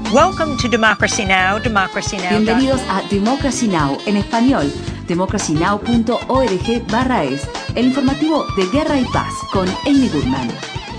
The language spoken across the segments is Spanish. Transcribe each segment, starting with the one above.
Welcome to Democracy Now!, Democracy Now! Bienvenidos a Democracy Now! En español, democracynow.org/es, el informativo de Guerra y Paz con Amy Goodman.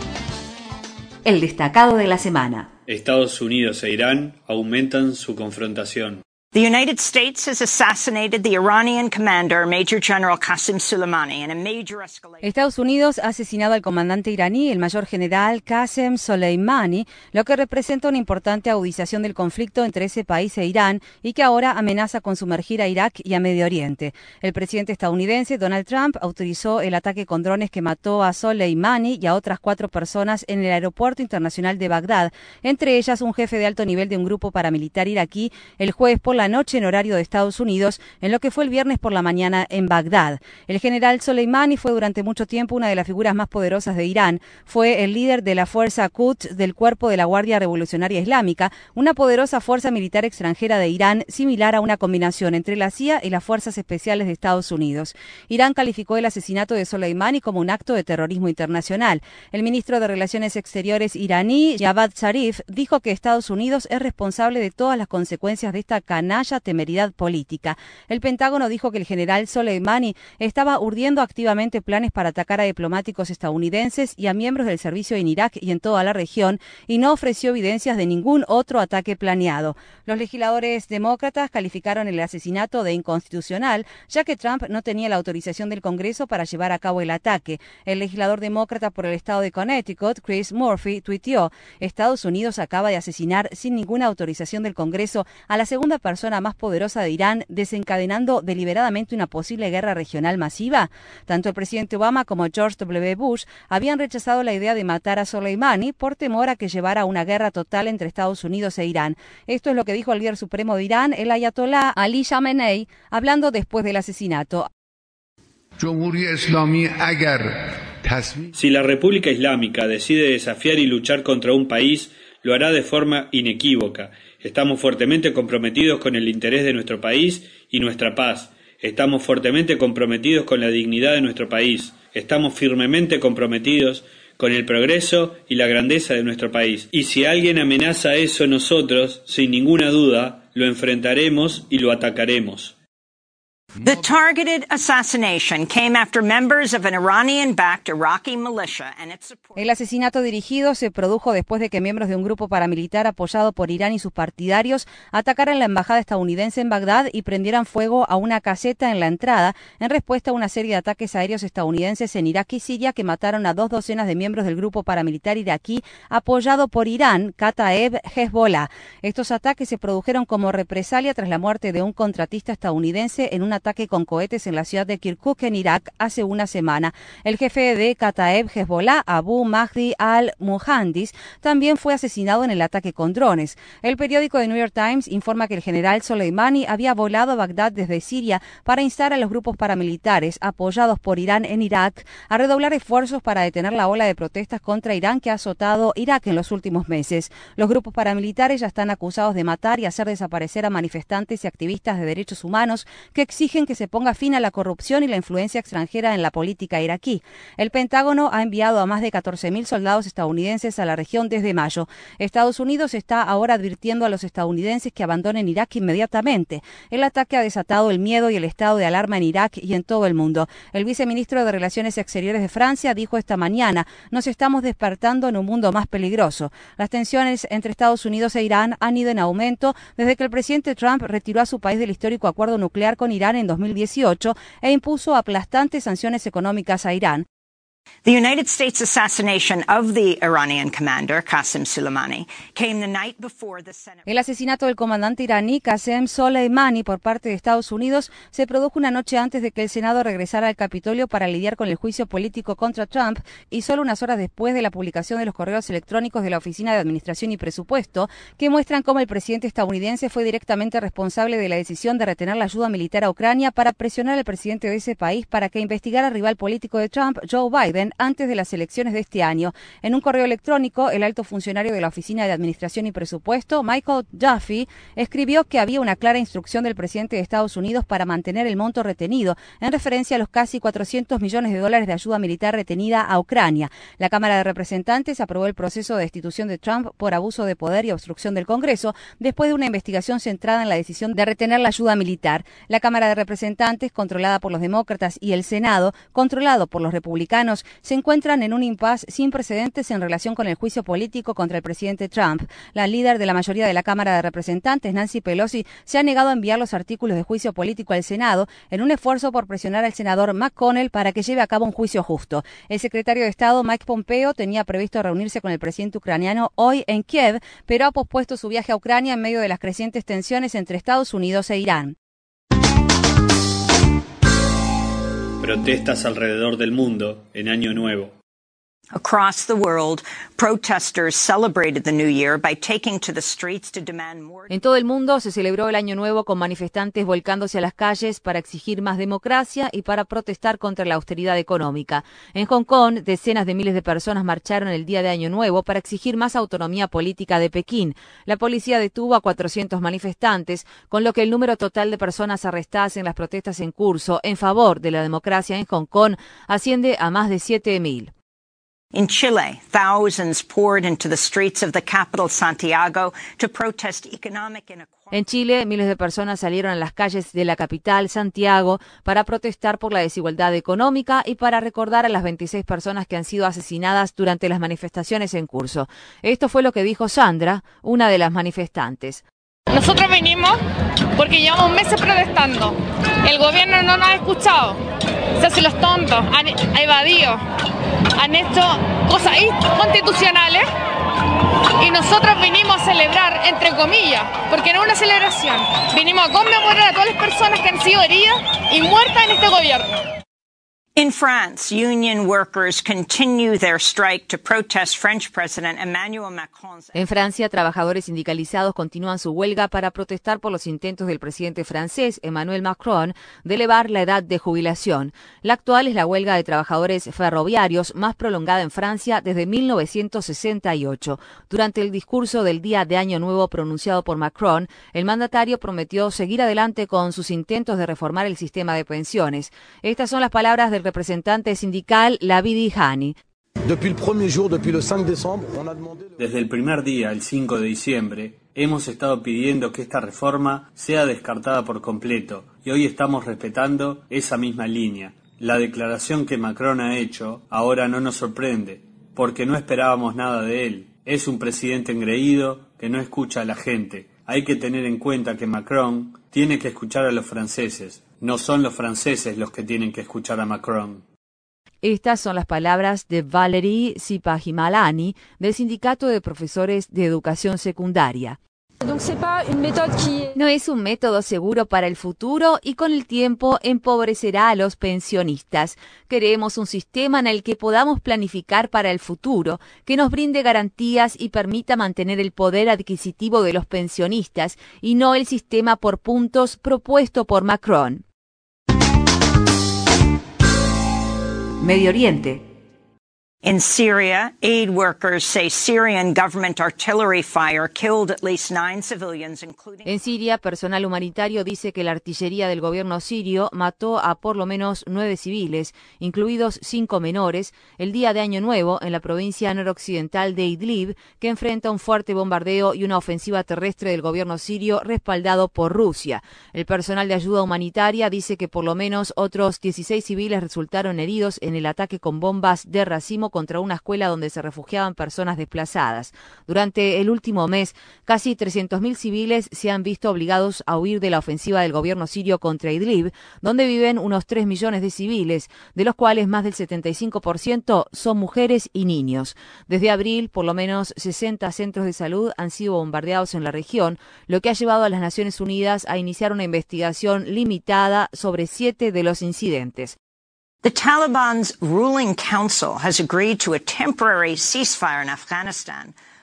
El destacado de la semana. Estados Unidos e Irán aumentan su confrontación. The United States has assassinated the Iranian commander, Major General Qasem Soleimani, in a major escalation. Estados Unidos ha asesinado al comandante iraní, el mayor general Qasem Soleimani, lo que representa una importante agudización del conflicto entre ese país e Irán y que ahora amenaza con sumergir a Irak y a Medio Oriente. El presidente estadounidense Donald Trump autorizó el ataque con drones que mató a Soleimani y a otras 4 personas en el aeropuerto internacional de Bagdad, entre ellas un jefe de alto nivel de un grupo paramilitar iraquí, el jueves por la noche en horario de Estados Unidos, en lo que fue el viernes por la mañana en Bagdad. El general Soleimani fue durante mucho tiempo una de las figuras más poderosas de Irán. Fue el líder de la fuerza Quds del Cuerpo de la Guardia Revolucionaria Islámica, una poderosa fuerza militar extranjera de Irán, similar a una combinación entre la CIA y las Fuerzas Especiales de Estados Unidos. Irán calificó el asesinato de Soleimani como un acto de terrorismo internacional. El ministro de Relaciones Exteriores iraní, Javad Zarif, dijo que Estados Unidos es responsable de todas las consecuencias de esta canalla temeridad política. El Pentágono dijo que el general Soleimani estaba urdiendo activamente planes para atacar a diplomáticos estadounidenses y a miembros del servicio en Irak y en toda la región, y no ofreció evidencias de ningún otro ataque planeado. Los legisladores demócratas calificaron el asesinato de inconstitucional, ya que Trump no tenía la autorización del Congreso para llevar a cabo el ataque. El legislador demócrata por el estado de Connecticut, Chris Murphy, tuiteó: Estados Unidos acaba de asesinar sin ninguna autorización del Congreso a la segunda persona más poderosa de Irán, desencadenando deliberadamente una posible guerra regional masiva. Tanto el presidente Obama como George W. Bush habían rechazado la idea de matar a Soleimani por temor a que llevara a una guerra total entre Estados Unidos e Irán. Esto es lo que dijo el líder supremo de Irán, el ayatolá Ali Khamenei, hablando después del asesinato. Si la República Islámica decide desafiar y luchar contra un país, lo hará de forma inequívoca. Estamos fuertemente comprometidos con el interés de nuestro país y nuestra paz. Estamos fuertemente comprometidos con la dignidad de nuestro país. Estamos firmemente comprometidos con el progreso y la grandeza de nuestro país. Y si alguien amenaza eso, nosotros, sin ninguna duda, lo enfrentaremos y lo atacaremos. The targeted assassination came after members of an Iranian-backed Iraqi militia and its support. El asesinato dirigido se produjo después de que miembros de un grupo paramilitar apoyado por Irán y sus partidarios atacaran la embajada estadounidense en Bagdad y prendieran fuego a una caseta en la entrada en respuesta a una serie de ataques aéreos estadounidenses en Irak y Siria que mataron a 2 docenas de miembros del grupo paramilitar iraquí apoyado por Irán, Kataeb Hezbollah. Estos ataques se produjeron como represalia tras la muerte de un contratista estadounidense en un ataque con cohetes en la ciudad de Kirkuk, en Irak, hace una semana. El jefe de Kataeb Hezbollah, Abu Mahdi al-Muhandis, también fue asesinado en el ataque con drones. El periódico The New York Times informa que el general Soleimani había volado a Bagdad desde Siria para instar a los grupos paramilitares apoyados por Irán en Irak a redoblar esfuerzos para detener la ola de protestas contra Irán que ha azotado Irak en los últimos meses. Los grupos paramilitares ya están acusados de matar y hacer desaparecer a manifestantes y activistas de derechos humanos que exigen que se ponga fin a la corrupción y la influencia extranjera en la política iraquí. El Pentágono ha enviado a más de 14.000 soldados estadounidenses a la región desde mayo. Estados Unidos está ahora advirtiendo a los estadounidenses que abandonen Irak inmediatamente. El ataque ha desatado el miedo y el estado de alarma en Irak y en todo el mundo. El viceministro de Relaciones Exteriores de Francia dijo esta mañana: nos estamos despertando en un mundo más peligroso. Las tensiones entre Estados Unidos e Irán han ido en aumento desde que el presidente Trump retiró a su país del histórico acuerdo nuclear con Irán en 2018 e impuso aplastantes sanciones económicas a Irán. The United States assassination of the Iranian commander, Qasem Soleimani, came the night before the Senate. El asesinato del comandante iraní Qasem Soleimani por parte de Estados Unidos se produjo una noche antes de que el Senado regresara al Capitolio para lidiar con el juicio político contra Trump y solo unas horas después de la publicación de los correos electrónicos de la Oficina de Administración y Presupuesto que muestran cómo el presidente estadounidense fue directamente responsable de la decisión de retener la ayuda militar a Ucrania para presionar al presidente de ese país para que investigara al rival político de Trump, Joe Biden, Biden antes de las elecciones de este año. En un correo electrónico, el alto funcionario de la Oficina de Administración y Presupuesto, Michael Duffy, escribió que había una clara instrucción del presidente de Estados Unidos para mantener el monto retenido, en referencia a los casi $400 millones de ayuda militar retenida a Ucrania. La Cámara de Representantes aprobó el proceso de destitución de Trump por abuso de poder y obstrucción del Congreso, después de una investigación centrada en la decisión de retener la ayuda militar. La Cámara de Representantes, controlada por los demócratas, y el Senado, controlado por los republicanos, se encuentran en un impasse sin precedentes en relación con el juicio político contra el presidente Trump. La líder de la mayoría de la Cámara de Representantes, Nancy Pelosi, se ha negado a enviar los artículos de juicio político al Senado en un esfuerzo por presionar al senador McConnell para que lleve a cabo un juicio justo. El secretario de Estado, Mike Pompeo, tenía previsto reunirse con el presidente ucraniano hoy en Kiev, pero ha pospuesto su viaje a Ucrania en medio de las crecientes tensiones entre Estados Unidos e Irán. Protestas alrededor del mundo en Año Nuevo. Across the world, protesters celebrated the new year by taking to the streets to demand more. En todo el mundo se celebró el Año Nuevo con manifestantes volcándose a las calles para exigir más democracia y para protestar contra la austeridad económica. En Hong Kong, decenas de miles de personas marcharon el día de Año Nuevo para exigir más autonomía política de Pekín. La policía detuvo a 400 manifestantes, con lo que el número total de personas arrestadas en las protestas en curso en favor de la democracia en Hong Kong asciende a más de 7.000. In Chile, thousands poured into the streets of the capital, Santiago, to protest economic inequality. En Chile, miles de personas salieron a las calles de la capital, Santiago, para protestar por la desigualdad económica y para recordar a las 26 personas que han sido asesinadas durante las manifestaciones en curso. Esto fue lo que dijo Sandra, una de las manifestantes. Nosotros vinimos porque llevamos meses protestando. El gobierno no nos ha escuchado. Se hacen los tontos, han evadido, han hecho cosas inconstitucionales y nosotros vinimos a celebrar, entre comillas, porque no es una celebración. Vinimos a conmemorar a todas las personas que han sido heridas y muertas en este gobierno. In France, union workers continue their strike to protest French President Emmanuel Macron's. En Francia, trabajadores sindicalizados continúan su huelga para protestar por los intentos del presidente francés Emmanuel Macron de elevar la edad de jubilación. La actual es la huelga de trabajadores ferroviarios más prolongada en Francia desde 1968. Durante el discurso del día de Año Nuevo pronunciado por Macron, el mandatario prometió seguir adelante con sus intentos de reformar el sistema de pensiones. Estas son las palabras del representante sindical Lavidi Hani. Desde el primer día, el 5 de diciembre, hemos estado pidiendo que esta reforma sea descartada por completo y hoy estamos respetando esa misma línea. La declaración que Macron ha hecho ahora no nos sorprende, porque no esperábamos nada de él. Es un presidente engreído que no escucha a la gente. Hay que tener en cuenta que Macron tiene que escuchar a los franceses. No son los franceses los que tienen que escuchar a Macron. Estas son las palabras de Valérie Sipahimalani, del Sindicato de Profesores de Educación Secundaria. No es un método seguro para el futuro y con el tiempo empobrecerá a los pensionistas. Queremos un sistema en el que podamos planificar para el futuro, que nos brinde garantías y permita mantener el poder adquisitivo de los pensionistas y no el sistema por puntos propuesto por Macron. Medio Oriente. In Syria, aid workers say Syrian government artillery fire killed at least 9 civilians, including... En Siria, personal humanitario dice que la artillería del gobierno sirio mató a por lo menos 9 civiles, incluidos 5 menores, el día de Año Nuevo en la provincia noroccidental de Idlib, que enfrenta un fuerte bombardeo y una ofensiva terrestre del gobierno sirio respaldado por Rusia. El personal de ayuda humanitaria dice que por lo menos otros 16 civiles resultaron heridos en el ataque con bombas de racimo contra una escuela donde se refugiaban personas desplazadas. Durante el último mes, casi 300.000 civiles se han visto obligados a huir de la ofensiva del gobierno sirio contra Idlib, donde viven unos 3 millones de civiles, de los cuales más del 75% son mujeres y niños. Desde abril, por lo menos 60 centros de salud han sido bombardeados en la región, lo que ha llevado a las Naciones Unidas a iniciar una investigación limitada sobre 7 de los incidentes. The Taliban's ruling council has agreed to a temporary ceasefire in Afghanistan.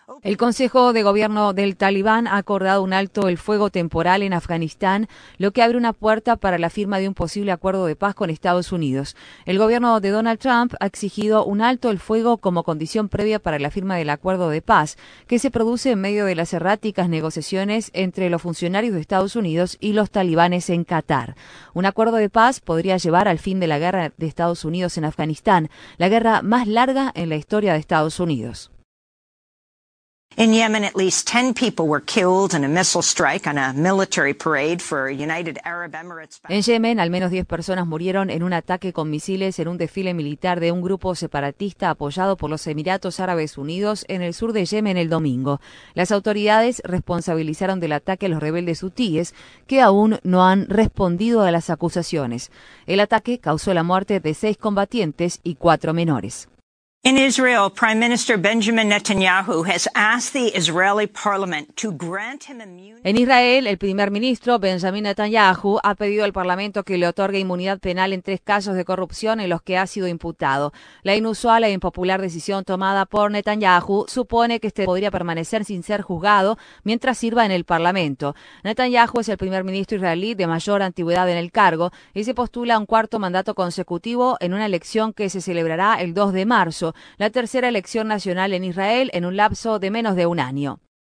El Consejo de Gobierno del Talibán ha acordado un alto el fuego temporal en Afganistán, lo que abre una puerta para la firma de un posible acuerdo de paz con Estados Unidos. El gobierno de Donald Trump ha exigido un alto el fuego como condición previa para la firma del acuerdo de paz, que se produce en medio de las erráticas negociaciones entre los funcionarios de Estados Unidos y los talibanes en Qatar. Un acuerdo de paz podría llevar al fin de la guerra de Estados Unidos en Afganistán, la guerra más larga en la historia de Estados Unidos. In Yemen, at least 10 people were killed in a missile strike on a military parade for United Arab Emirates. En Yemen, al menos 10 personas murieron en un ataque con misiles en un desfile militar de un grupo separatista apoyado por los Emiratos Árabes Unidos en el sur de Yemen el domingo. Las autoridades responsabilizaron del ataque a los rebeldes hutíes, que aún no han respondido a las acusaciones. El ataque causó la muerte de 6 combatientes y 4 menores. In Israel, Prime Minister Benjamin Netanyahu has asked the Israeli parliament to grant him immunity. En Israel, el primer ministro Benjamin Netanyahu ha pedido al Parlamento que le otorgue inmunidad penal en 3 casos de corrupción en los que ha sido imputado. La inusual e impopular decisión tomada por Netanyahu supone que este podría permanecer sin ser juzgado mientras sirva en el Parlamento. Netanyahu es el primer ministro israelí de mayor antigüedad en el cargo y se postula a un 4º mandato consecutivo en una elección que se celebrará el 2 de marzo. La tercera elección nacional en Israel en un lapso de menos de un año.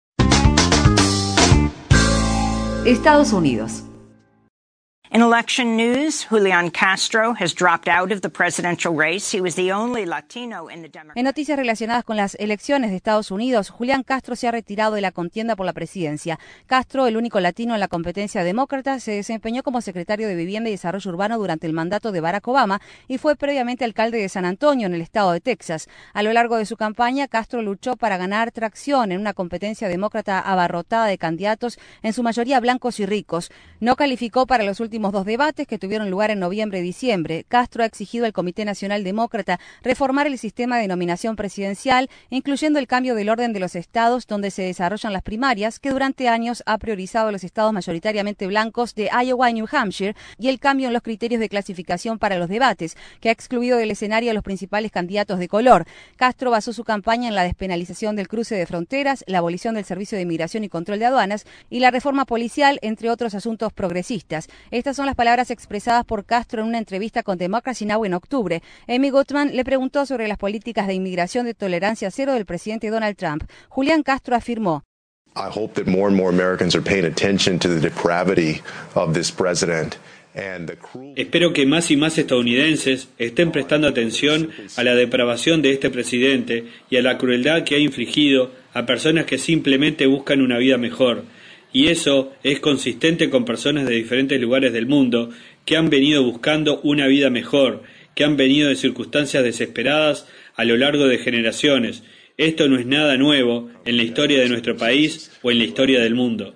Estados Unidos. In election news, Julian Castro has dropped out of the presidential race. He was the only Latino in the Democratic. En noticias relacionadas con las elecciones de Estados Unidos, Julián Castro se ha retirado de la contienda por la presidencia. Castro, el único latino en la competencia demócrata, se desempeñó como secretario de Vivienda y Desarrollo Urbano durante el mandato de Barack Obama y fue previamente alcalde de San Antonio, en el estado de Texas. A lo largo de su campaña, Castro luchó para ganar tracción en una competencia demócrata abarrotada de candidatos, en su mayoría blancos y ricos. No calificó para los últimos 2 debates que tuvieron lugar en noviembre y diciembre. Castro ha exigido al Comité Nacional Demócrata reformar el sistema de nominación presidencial, incluyendo el cambio del orden de los estados donde se desarrollan las primarias, que durante años ha priorizado los estados mayoritariamente blancos de Iowa y New Hampshire, y el cambio en los criterios de clasificación para los debates, que ha excluido del escenario a los principales candidatos de color. Castro basó su campaña en la despenalización del cruce de fronteras, la abolición del Servicio de Inmigración y Control de Aduanas y la reforma policial, entre otros asuntos progresistas. Estas son las palabras expresadas por Castro en una entrevista con Democracy Now! En octubre. Amy Goodman le preguntó sobre las políticas de inmigración de tolerancia cero del presidente Donald Trump. Julián Castro afirmó: I hope that more and more Americans are paying attention to the depravity of this president. Espero que más y más estadounidenses estén prestando atención a la depravación de este presidente y a la crueldad que ha infligido a personas que simplemente buscan una vida mejor. Y eso es consistente con personas de diferentes lugares del mundo que han venido buscando una vida mejor, que han venido de circunstancias desesperadas a lo largo de generaciones. Esto no es nada nuevo en la historia de nuestro país o en la historia del mundo.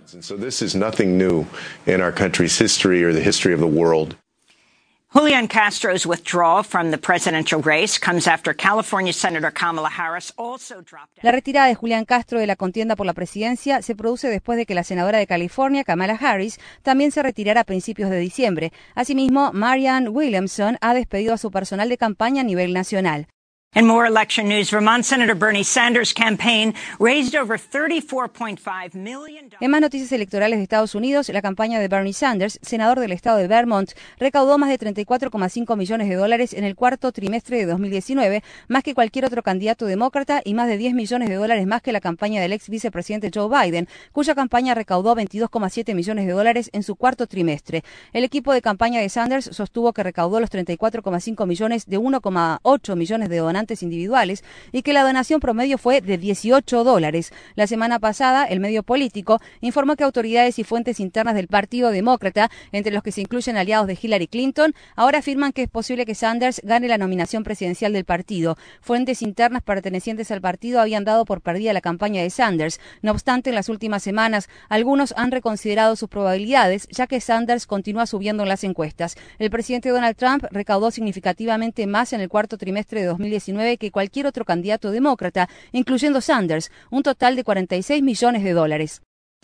Julian Castro's withdrawal from the presidential race comes after California Senator Kamala Harris also dropped out. La retirada de Julián Castro de la contienda por la presidencia se produce después de que la senadora de California, Kamala Harris, también se retirara a principios de diciembre. Asimismo, Marianne Williamson ha despedido a su personal de campaña a nivel nacional. In more election news, Vermont Senator Bernie Sanders' campaign raised over $34.5 million. En más noticias electorales de Estados Unidos, la campaña de Bernie Sanders, senador del estado de Vermont, recaudó más de $34,5 millones en el 4º trimestre de 2019, más que cualquier otro candidato demócrata y más de $10 millones más que la campaña del ex vicepresidente Joe Biden, cuya campaña recaudó $22,7 millones en su 4º trimestre. El equipo de campaña de Sanders sostuvo que recaudó los $34,5 millones de $1,8 millones de donantes individuales y que la donación promedio fue de $18. La semana pasada, el medio político informó que autoridades y fuentes internas del Partido Demócrata, entre los que se incluyen aliados de Hillary Clinton, ahora afirman que es posible que Sanders gane la nominación presidencial del partido. Fuentes internas pertenecientes al partido habían dado por perdida la campaña de Sanders. No obstante, en las últimas semanas, algunos han reconsiderado sus probabilidades, ya que Sanders continúa subiendo en las encuestas. El presidente Donald Trump recaudó significativamente más en el 4º trimestre de 2019 que cualquier otro candidato demócrata, incluyendo Sanders, un total de $46 millones.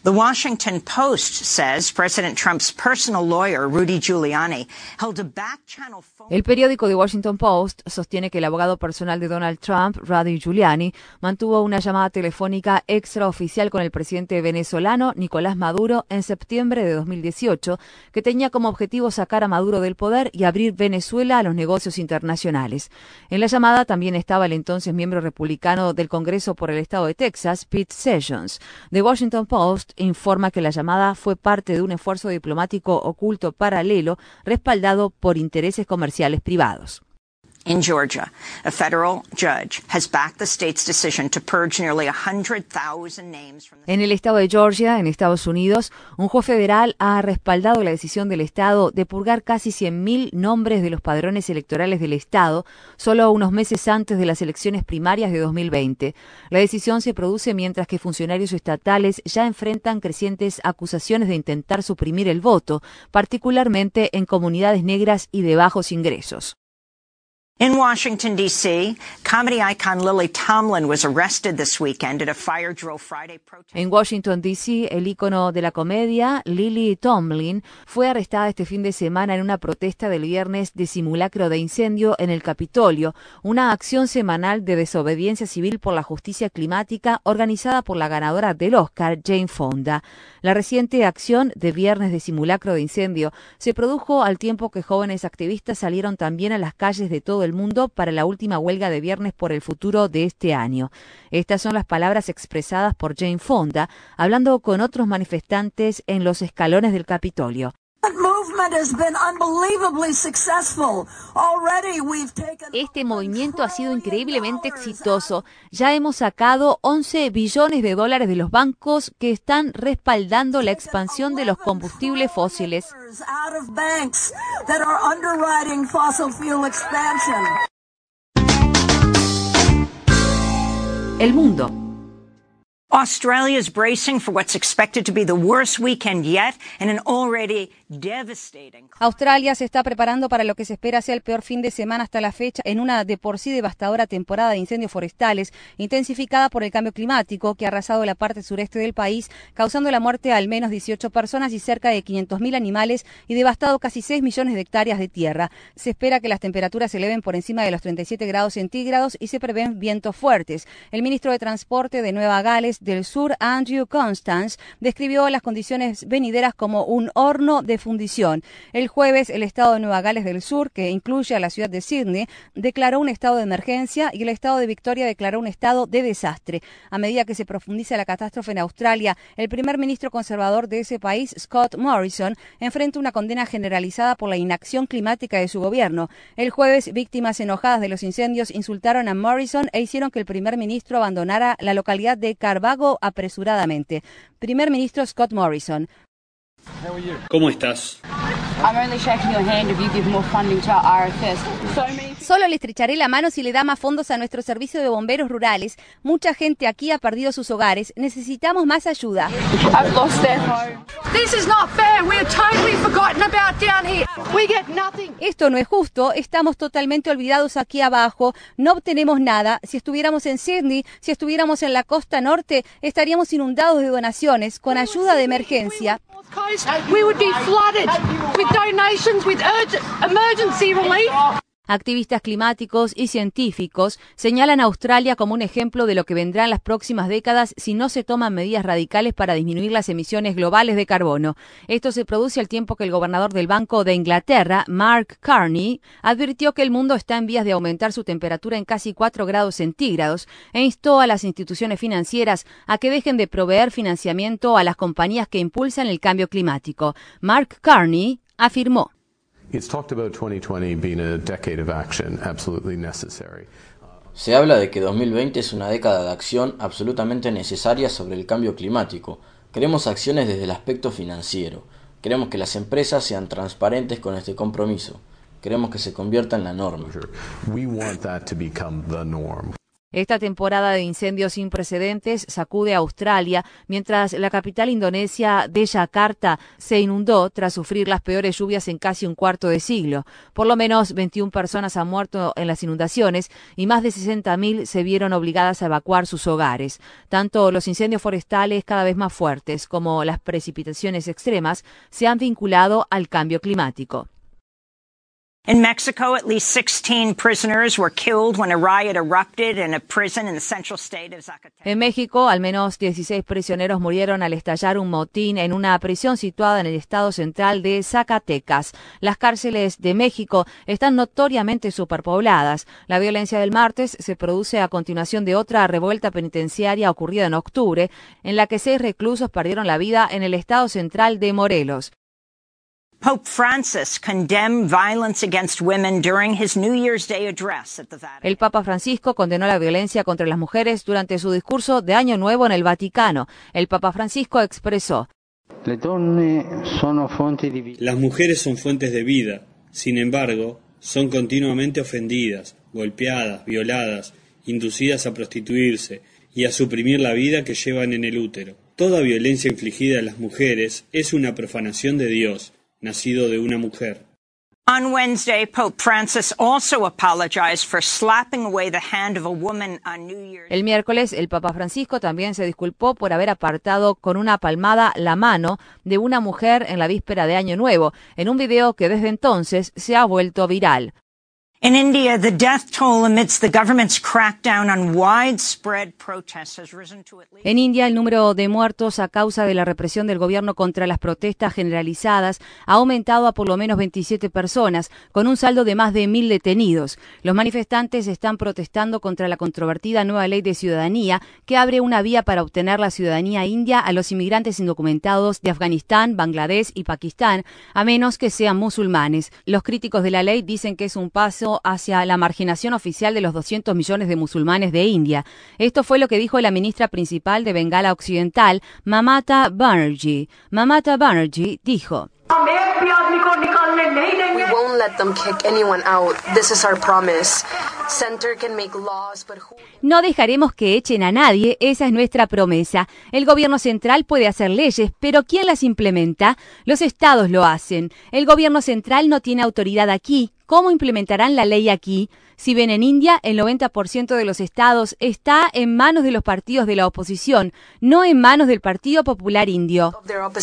The Washington Post says President Trump's personal lawyer, Rudy Giuliani, held a back-channel phone. El periódico The Washington Post sostiene que el abogado personal de Donald Trump, Rudy Giuliani, mantuvo una llamada telefónica extraoficial con el presidente venezolano Nicolás Maduro en septiembre de 2018, que tenía como objetivo sacar a Maduro del poder y abrir Venezuela a los negocios internacionales. En la llamada también estaba el entonces miembro republicano del Congreso por el estado de Texas, Pete Sessions. The Washington Post informa que la llamada fue parte de un esfuerzo diplomático oculto paralelo respaldado por intereses comerciales privados. In Georgia, a federal judge has backed the state's decision to purge nearly 100,000 names from the... En el estado de Georgia, en Estados Unidos, un juez federal ha respaldado la decisión del estado de purgar casi 100.000 nombres de los padrones electorales del estado, solo unos meses antes de las elecciones primarias de 2020. La decisión se produce mientras que funcionarios estatales ya enfrentan crecientes acusaciones de intentar suprimir el voto, particularmente en comunidades negras y de bajos ingresos. In Washington, D.C., comedy icon Lily Tomlin was arrested this weekend at a fire-drill Friday protest. En Washington, D.C., el ícono de la comedia, Lily Tomlin, fue arrestada este fin de semana en una protesta del viernes de simulacro de incendio en el Capitolio, una acción semanal de desobediencia civil por la justicia climática organizada por la ganadora del Oscar, Jane Fonda. La reciente acción de viernes de simulacro de incendio se produjo al tiempo que jóvenes activistas salieron también a las calles de todo el mundo para la última huelga de viernes por el futuro de este año. Estas son las palabras expresadas por Jane Fonda, hablando con otros manifestantes en los escalones del Capitolio. Este movimiento ha sido increíblemente exitoso. Ya hemos sacado $11 billones de los bancos que están respaldando la expansión de los combustibles fósiles. El mundo. Australia is bracing for what's expected to be the worst weekend yet in an already devastating. Australia se está preparando para lo que se espera sea el peor fin de semana hasta la fecha en una de por sí devastadora temporada de incendios forestales, intensificada por el cambio climático que ha arrasado la parte sureste del país, causando la muerte a al menos 18 personas y cerca de 500.000 animales y devastado casi 6 millones de hectáreas de tierra. Se espera que las temperaturas se eleven por encima de los 37 grados centígrados y se prevén vientos fuertes. El ministro de Transporte de Nueva Gales del Sur, Andrew Constance, describió las condiciones venideras como un horno de fundición. El jueves, el estado de Nueva Gales del Sur, que incluye a la ciudad de Sydney, declaró un estado de emergencia y el estado de Victoria declaró un estado de desastre. A medida que se profundiza la catástrofe en Australia, el primer ministro conservador de ese país, Scott Morrison, enfrenta una condena generalizada por la inacción climática de su gobierno. El jueves, víctimas enojadas de los incendios insultaron a Morrison e hicieron que el primer ministro abandonara la localidad de Carvago apresuradamente. Primer ministro Scott Morrison. ¿Cómo estás? Solo le estrecharé la mano si le da más fondos a nuestro servicio de bomberos rurales. Mucha gente aquí ha perdido sus hogares. Necesitamos más ayuda. Esto no es justo. Estamos totalmente olvidados aquí abajo. No obtenemos nada. Si estuviéramos en Sydney, si estuviéramos en la costa norte, estaríamos inundados de donaciones con ayuda de emergencia. Activistas climáticos y científicos señalan a Australia como un ejemplo de lo que vendrá en las próximas décadas si no se toman medidas radicales para disminuir las emisiones globales de carbono. Esto se produce al tiempo que el gobernador del Banco de Inglaterra, Mark Carney, advirtió que el mundo está en vías de aumentar su temperatura en casi 4 grados centígrados e instó a las instituciones financieras a que dejen de proveer financiamiento a las compañías que impulsan el cambio climático. Mark Carney afirmó: Se habla de que 2020 es una década de acción absolutamente necesaria sobre el cambio climático. Queremos acciones desde el aspecto financiero. Queremos que las empresas sean transparentes con este compromiso. Queremos que se convierta en la norma. Esta temporada de incendios sin precedentes sacude a Australia, mientras la capital indonesia de Yakarta se inundó tras sufrir las peores lluvias en casi un cuarto de siglo. Por lo menos 21 personas han muerto en las inundaciones y más de 60.000 se vieron obligadas a evacuar sus hogares. Tanto los incendios forestales cada vez más fuertes como las precipitaciones extremas se han vinculado al cambio climático. In Mexico, at least 16 prisoners were killed when a riot erupted in a prison in the central state of Zacatecas. En México, al menos 16 prisioneros murieron al estallar un motín en una prisión situada en el estado central de Zacatecas. Las cárceles de México están notoriamente superpobladas. La violencia del martes se produce a continuación de otra revuelta penitenciaria ocurrida en octubre, en la que 6 reclusos perdieron la vida en el estado central de Morelos. Pope Francis condemned violence against women during his New Year's Day address at the Vatican. El Papa Francisco condenó la violencia contra las mujeres durante su discurso de Año Nuevo en el Vaticano. El Papa Francisco expresó: Las mujeres son fuentes de vida, sin embargo, son continuamente ofendidas, golpeadas, violadas, inducidas a prostituirse y a suprimir la vida que llevan en el útero. Toda violencia infligida a las mujeres es una profanación de Dios, nacido de una mujer. On Wednesday, Pope Francis also apologized for slapping away the hand of a woman on New Year's. El miércoles, el Papa Francisco también se disculpó por haber apartado con una palmada la mano de una mujer en la víspera de Año Nuevo, en un video que desde entonces se ha vuelto viral. In India, the death toll amidst the government's crackdown on widespread protests has risen to at least... En India, el número de muertos a causa de la represión del gobierno contra las protestas generalizadas ha aumentado a por lo menos 27 personas, con un saldo de más de 1.000 detenidos. Los manifestantes están protestando contra la controvertida nueva ley de ciudadanía que abre una vía para obtener la ciudadanía india a los inmigrantes indocumentados de Afganistán, Bangladesh y Pakistán, a menos que sean musulmanes. Los críticos de la ley dicen que es un paso hacia la marginación oficial de los 200 millones de musulmanes de India. Esto fue lo que dijo la ministra principal de Bengala Occidental, Mamata Banerjee. Mamata Banerjee dijo: We won't let them kick anyone out. This is our promise. Center can make laws, but who... No dejaremos que echen a nadie, esa es nuestra promesa. El gobierno central puede hacer leyes, pero ¿quién las implementa? Los estados lo hacen. El gobierno central no tiene autoridad aquí. ¿Cómo implementarán la ley aquí? Si ven en India, el 90% de los estados está en manos de los partidos de la oposición, no en manos del Partido Popular Indio.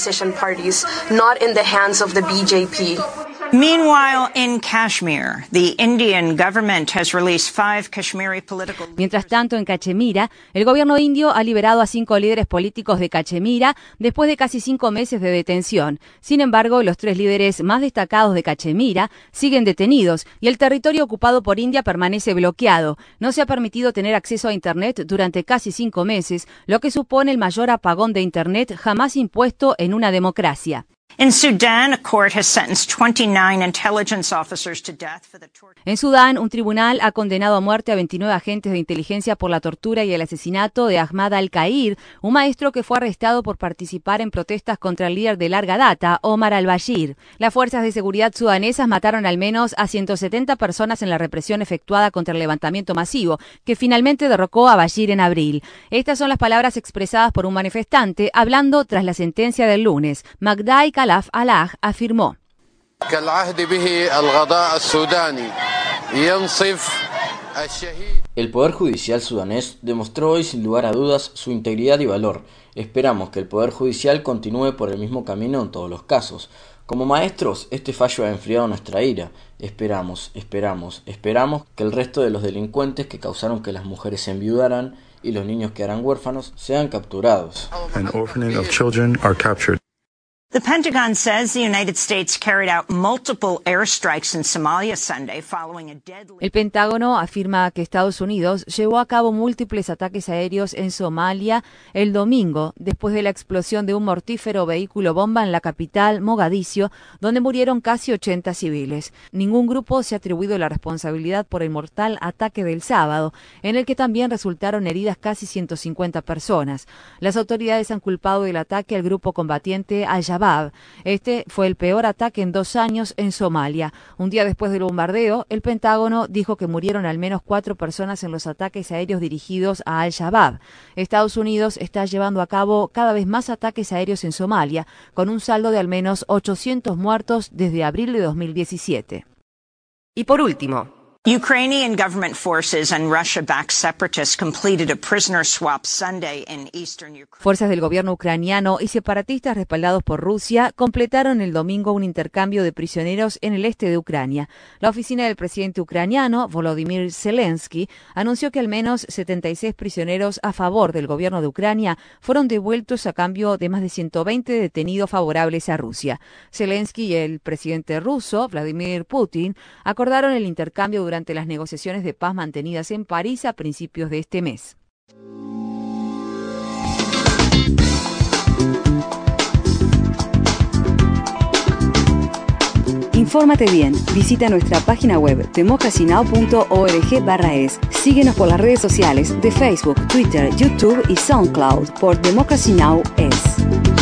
Meanwhile, in Kashmir, the Indian government has released 5 Kashmiri political... Mientras tanto, en Cachemira, el gobierno indio ha liberado a 5 líderes políticos de Cachemira después de casi 5 meses de detención. Sin embargo, los 3 líderes más destacados de Cachemira siguen detenidos y el territorio ocupado por India permanece bloqueado. No se ha permitido tener acceso a Internet durante casi 5 meses, lo que supone el mayor apagón de Internet jamás impuesto en una democracia. In Sudan, a court has sentenced 29 intelligence officers to death for the torture. En Sudán, un tribunal ha condenado a muerte a 29 agentes de inteligencia por la tortura y el asesinato de Ahmad al-Kair, un maestro que fue arrestado por participar en protestas contra el líder de larga data, Omar al-Bashir. Las fuerzas de seguridad sudanesas mataron al menos a 170 personas en la represión efectuada contra el levantamiento masivo, que finalmente derrocó a Bashir en abril. Estas son las palabras expresadas por un manifestante hablando tras la sentencia del lunes. Magdai Khalaf Alaj afirmó: El Poder Judicial sudanés demostró hoy sin lugar a dudas su integridad y valor. Esperamos que el Poder Judicial continúe por el mismo camino en todos los casos. Como maestros, este fallo ha enfriado nuestra ira. Esperamos que el resto de los delincuentes que causaron que las mujeres se enviudaran y los niños quedaran huérfanos sean capturados. An orphanage of children are captured. The Pentagon says the United States carried out multiple airstrikes in Somalia Sunday following a deadly... El Pentágono afirma que Estados Unidos llevó a cabo múltiples ataques aéreos en Somalia el domingo, después de la explosión de un mortífero vehículo bomba en la capital, Mogadiscio, donde murieron casi 80 civiles. Ningún grupo se ha atribuido la responsabilidad por el mortal ataque del sábado, en el que también resultaron heridas casi 150 personas. Las autoridades han culpado del ataque al grupo combatiente Al-Shabaab, Al-Shabaab. Este fue el peor ataque en 2 años en Somalia. Un día después del bombardeo, el Pentágono dijo que murieron al menos 4 personas en los ataques aéreos dirigidos a Al-Shabaab. Estados Unidos está llevando a cabo cada vez más ataques aéreos en Somalia, con un saldo de al menos 800 muertos desde abril de 2017. Y por último, Ukrainian government forces and Russia-backed separatists completed a prisoner swap Sunday in eastern Ukraine. Fuerzas del gobierno ucraniano y separatistas respaldados por Rusia completaron el domingo un intercambio de prisioneros en el este de Ucrania. La oficina del presidente ucraniano, Volodymyr Zelensky, anunció que al menos 76 prisioneros a favor del gobierno de Ucrania fueron devueltos a cambio de más de 120 detenidos favorables a Rusia. Zelensky y el presidente ruso, Vladimir Putin, acordaron el intercambio durante las negociaciones de paz mantenidas en París a principios de este mes. Infórmate bien. Visita nuestra página web democracynow.org/es. Síguenos por las redes sociales de Facebook, Twitter, YouTube y SoundCloud por Democracy Now! Es.